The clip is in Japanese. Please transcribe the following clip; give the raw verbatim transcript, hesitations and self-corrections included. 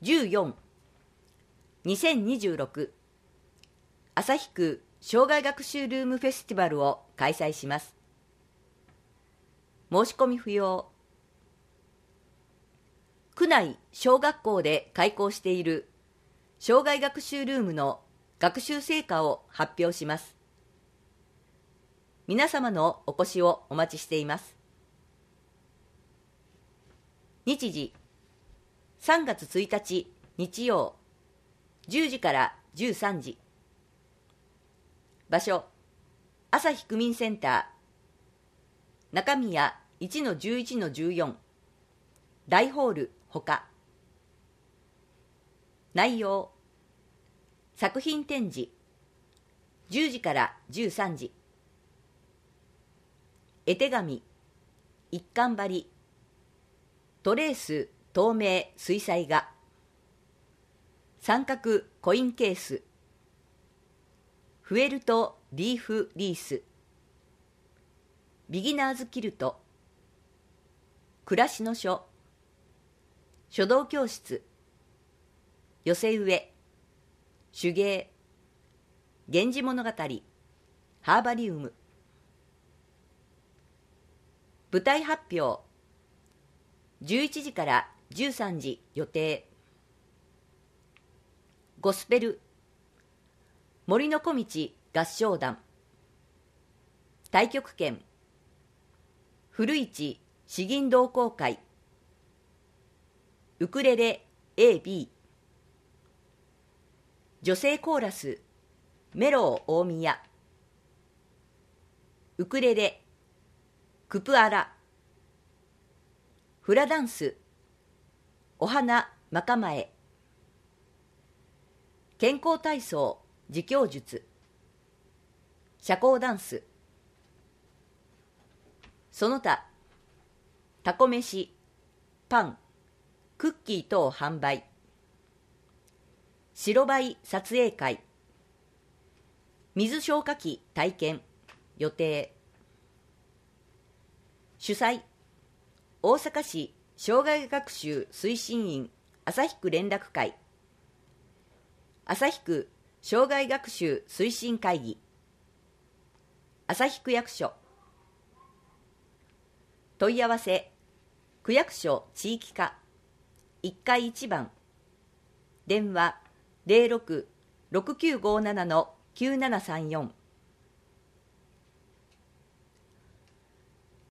じゅうよん、にせんにじゅうろく旭区障害学習ルームフェスティバルを開催します。申し込み不要。区内小学校で開校している障害学習ルームの学習成果を発表します。皆様のお越しをお待ちしています。日時さんがつついたち日曜じゅうじからじゅうさんじ。場所旭区民センター中宮 いちのじゅういちのじゅうよん 大ホールほか。内容作品展示じゅうじからじゅうさんじ。絵手紙一巻張りトレース透明水彩画三角コインケースフェルトリーフリースビギナーズキルト暮らしの書書道教室寄せ植え手芸源氏物語ハーバリウム。舞台発表じゅういちじからじゅうさんじ予定。ゴスペル森の小道合唱団太極拳古市詩吟同好会ウクレレ エービー 女性コーラスメロー大宮ウクレレクプアラフラダンスお花まかまえ健康体操自供術社交ダンスその他タコ飯パンクッキー等販売白バイ撮影会水消火器体験予定。主催大阪市障害学習推進員旭区連絡会旭区障害学習推進会議旭区役所。問い合わせ区役所地域課いっかいいちばん電話 ゼロろく ろくきゅうごなな のきゅうななさんよん